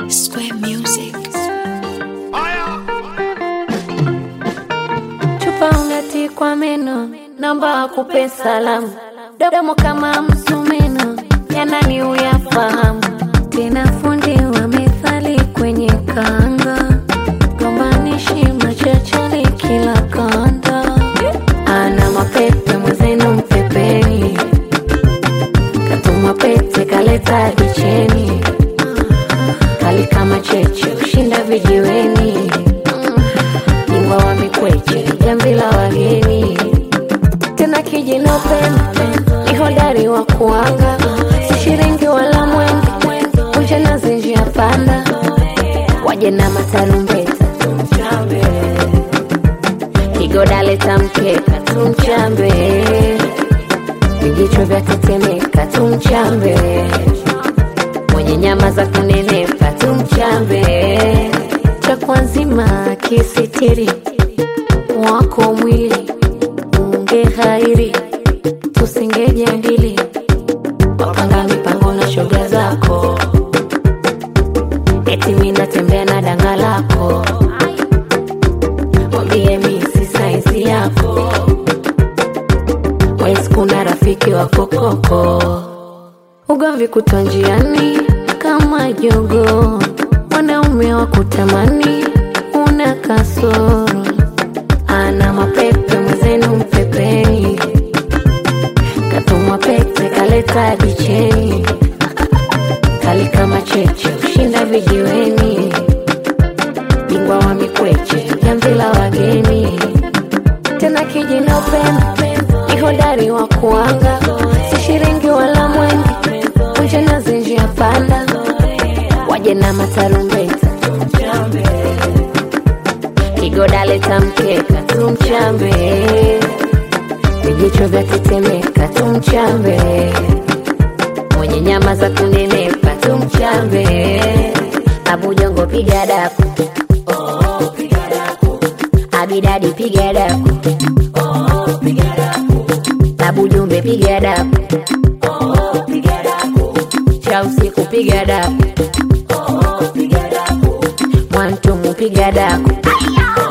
Square Music. Chupa ungati kwa meno, namba akupe salamu. Domo kama msumeno, yanani uyafahamu. Tena fundi wa methali kwenye kanga, gombanishi machachani kila kanda. Ana mapepe mwezenu mpepeni, katuma pete kaleta dicheni. Kali kama cheche ushinda vijiweni, bingwa wa mikweche jamvi la wageni. Tena kijino pembe ni hodari wa kuanga, si shiringi wala mwenge, uje na zinjia panda. Waje na matarumbeta tumchambe, kigoda leta mkeka tumchambe, vijicho vya tetemeka tumchambe, mwenye nyama za kunenepa tumchambe. Chakwa nzima kisitiri wako mwili unge hairi, tusingejadili wapanga mipango na shoga zako, eti mina tembea na danga lako. Mwambie mi si saizi yako, wezi kuna rafiki wako koko. Ugomvi kutwa njiani kama jogo, wanaume wa kutamani una kasoro. Ana mapepe mwezenu mpepeni, katumwa pete kaleta dicheni. Kali kama cheche ushinda vijiweni, bingwa wa mikweche jamvi la wageni. Tena kijino pembe ni hodari wa kuanga, si shiringi wala mwenge, uje na zinjia panda. Waje na matarumbeta tumchambe, kigoda leta mkeka tumchambe, vijicho vya tetemeka tumchambe, mwenye nyama za kunenepa tumchambe. Abu Jongo piga daku, oh, piga daku. Abidadi piga daku, oh, piga daku. Abu Jumbe piga daku, oh, piga daku. Cha usiku piga daku, oh, piga daku. Mwantumu piga daku.